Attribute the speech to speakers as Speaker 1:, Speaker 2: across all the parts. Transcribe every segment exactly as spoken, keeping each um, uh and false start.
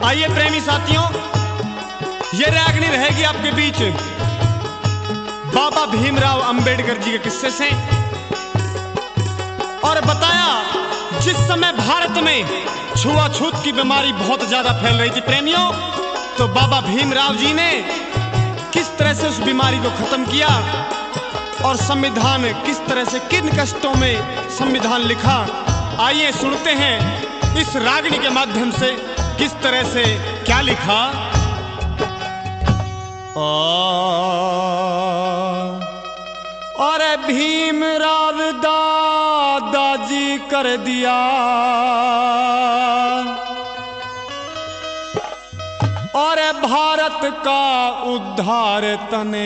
Speaker 1: आइए प्रेमी साथियों, ये रागनी रहेगी आपके बीच बाबा भीमराव अंबेडकर जी के किस्से से। और बताया जिस समय भारत में छुआछूत की बीमारी बहुत ज्यादा फैल रही थी प्रेमियों, तो बाबा भीमराव जी ने किस तरह से उस बीमारी को खत्म किया और संविधान किस तरह से, किन कष्टों में संविधान लिखा। आइए सुनते हैं इस रागनी के माध्यम से किस तरह से क्या लिखा। और भीमराव दादाजी कर दिया और भारत का उद्धार तने,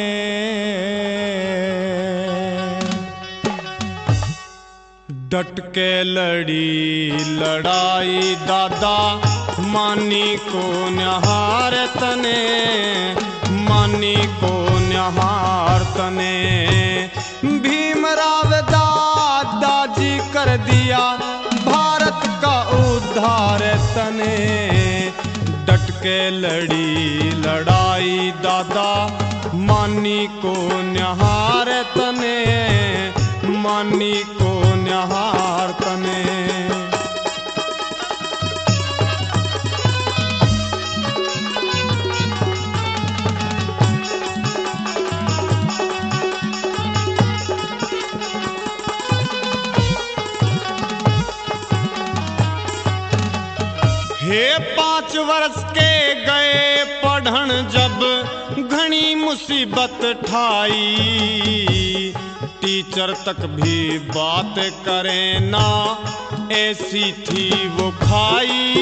Speaker 1: डट के लड़ी लड़ाई दादा मानी को न्याहार तने, मानी को न्याहार तने। भीमराव दादाजी कर दिया भारत का उद्धार तने, डट के लड़ी लड़ाई दादा मानी को न्याहार तने, मानी को न्याहार तने। हे पांच वर्ष के गए पढ़न जब घनी मुसीबत ठाई, टीचर तक भी बात करे ना ऐसी थी वो खाई,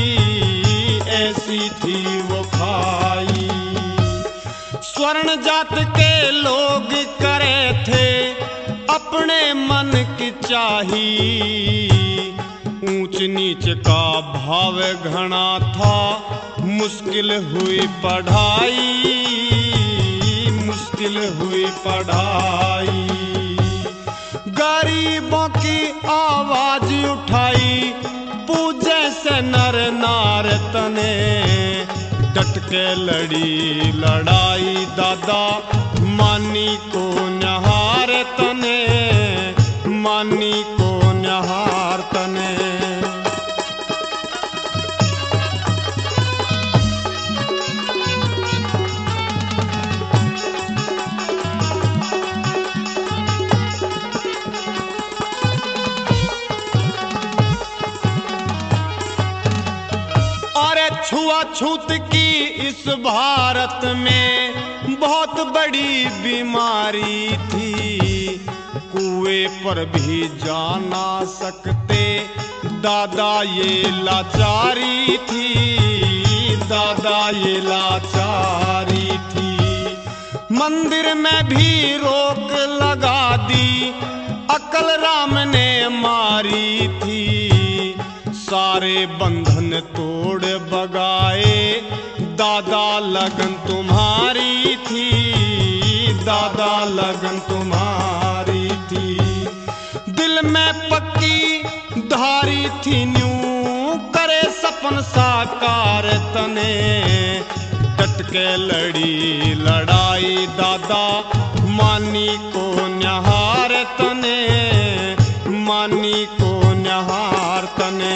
Speaker 1: ऐसी थी वो खाई। स्वर्ण जात के लोग करे थे अपने मन की चाही, ऊंच नीच का भाव घना था मुश्किल हुई पढ़ाई, मुश्किल हुई पढ़ाई। गरीबों की आवाज उठाई पूजे से नर नार तने, डट के लड़ी लड़ाई दादा मानी को न्याहार तने, मानी को न्याहार तने। छुआछूत की इस भारत में बहुत बड़ी बीमारी थी, कुएं पर भी जा ना सकते दादा ये लाचारी थी, दादा ये लाचारी थी। मंदिर में भी रोक लगा दी अकल राम ने मारी थी, सारे बंधन तोड़ बगाए दादा लगन तुम्हारी थी, दादा लगन तुम्हारी थी। दिल में पक्की धारी थी न्यू करे सपन साकार तने, डट के लड़ी लड़ाई दादा मानी को न्याहार तने, मानी को न्याहार तने।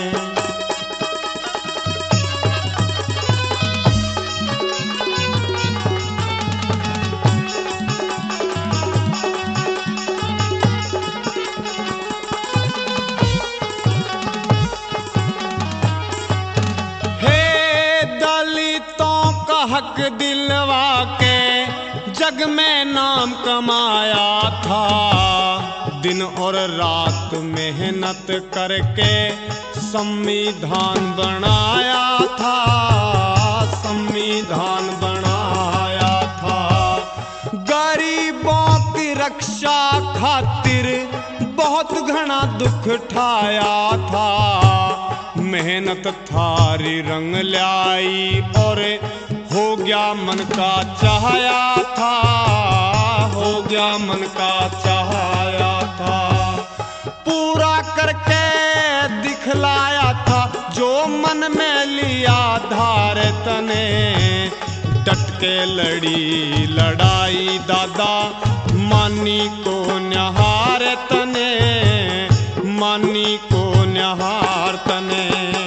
Speaker 1: हक दिलवा के जग में नाम कमाया था, दिन और रात मेहनत करके संविधान बनाया था, संविधान बनाया था। गरीबों की रक्षा खातिर बहुत घना दुख ठाया था, मेहनत थारी रंग लाई और हो गया मन का चाहया था, हो गया मन का चाहया था। पूरा करके दिखलाया था जो मन में लिया धार तने, डट के लड़ी लड़ाई दादा मानी को न्याहार तने, मानी को न्याहार तने।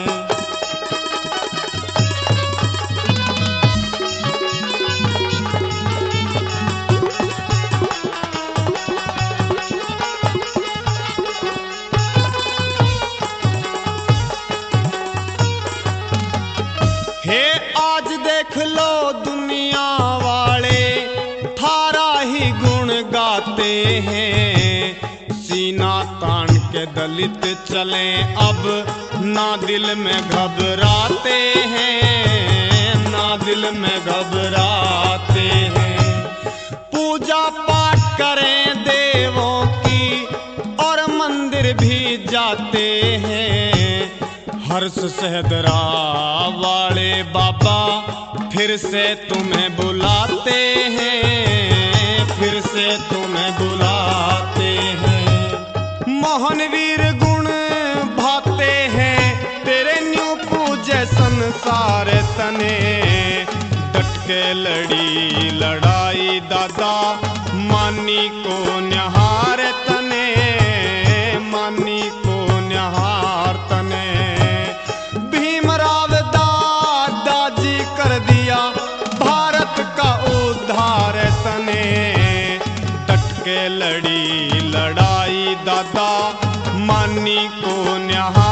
Speaker 1: हे आज देख लो दुनिया वाले थारा ही गुण गाते हैं, सीना तान के दलित चले अब ना दिल में घबराते हैं, ना दिल में घबराते हैं। पूजा पाठ करें देवों की और मंदिर भी जाते हैं, हर्ष सहदरा वाले बाबा फिर से तुम्हें बुलाते हैं, फिर से तुम्हें बुलाते हैं। मोहनवीर गुण भाते हैं तेरे न्यू पूजे संसार तने, डट के लड़ी लड़ाई दादा मानी को न्याहार तने, मानी को न्याहार तने। भीमराव दादाजी कर दिया भारत का उद्धार तने, डट के लड़ी लड़ाई दादा मानी को न्याहार